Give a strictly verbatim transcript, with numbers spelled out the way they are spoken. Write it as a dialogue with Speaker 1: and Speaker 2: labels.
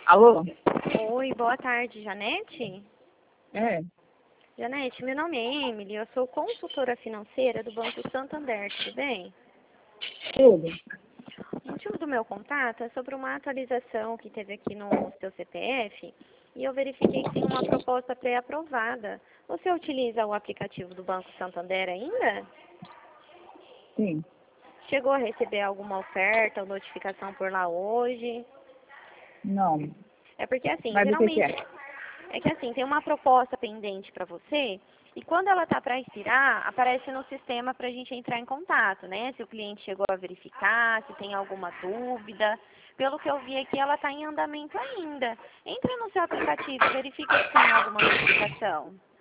Speaker 1: Alô?
Speaker 2: Oi, boa tarde, Janete.
Speaker 1: É,
Speaker 2: Janete, meu nome é Emily, eu sou consultora financeira do Banco Santander, tudo bem?
Speaker 1: tudo.
Speaker 2: O motivo do meu contato é sobre uma atualização que teve aqui no seu C P F e eu verifiquei que tem uma proposta pré-aprovada. Você utiliza o aplicativo do Banco Santander ainda?
Speaker 1: Sim.
Speaker 2: Chegou a receber alguma oferta ou notificação por lá hoje?
Speaker 1: Não.
Speaker 2: É porque assim,
Speaker 1: Mas o que que
Speaker 2: geralmente,
Speaker 1: é?
Speaker 2: é que assim, tem uma proposta pendente para você e quando ela está para expirar, aparece no sistema para a gente entrar em contato, né? Se o cliente chegou a verificar, se tem alguma dúvida. Pelo que eu vi aqui, ela está em andamento ainda. Entra no seu aplicativo, verifica se tem alguma notificação.